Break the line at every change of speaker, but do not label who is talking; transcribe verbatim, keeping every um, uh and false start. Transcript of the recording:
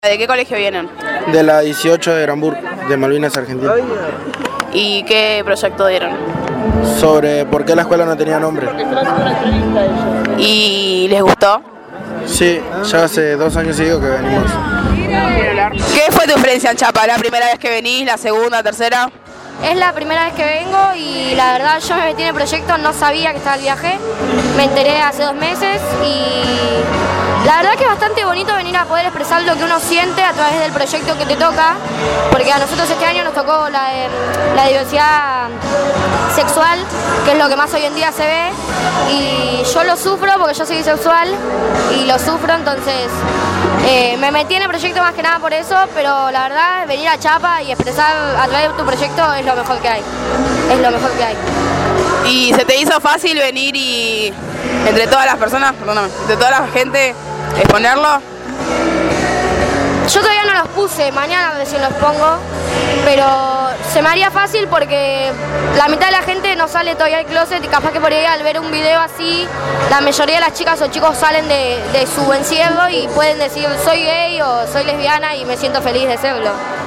¿De qué colegio vienen?
De la dieciocho de Granburg, de Malvinas, Argentina.
¿Y qué proyecto dieron?
Sobre por qué la escuela no tenía nombre.
¿Y les gustó?
Sí, ya hace dos años y digo que venimos.
¿Qué fue tu experiencia en Chapa? ¿La primera vez que venís? ¿La segunda? ¿Tercera?
Es la primera vez que vengo y la verdad yo me metí en el proyecto, no sabía que estaba el viaje, me enteré hace dos meses y la verdad que es bastante bonito venir a poder expresar lo que uno siente a través del proyecto que te toca, porque a nosotros este año nos tocó la, eh, la diversidad sexual, que es lo que más hoy en día se ve, y yo lo sufro porque yo soy bisexual y lo sufro, entonces eh, me metí en el proyecto más que nada por eso, pero la verdad venir a Chapa y expresar a través de tu proyecto es lo mejor que hay, es lo mejor que hay.
¿Y se te hizo fácil venir y entre todas las personas, perdóname, entre toda la gente exponerlo?
Yo todavía no los puse, mañana recién los pongo, pero se me haría fácil porque la mitad de la gente no sale todavía del closet y capaz que por ahí al ver un video así, la mayoría de las chicas o chicos salen de, de su encierro y pueden decir soy gay o soy lesbiana y me siento feliz de serlo.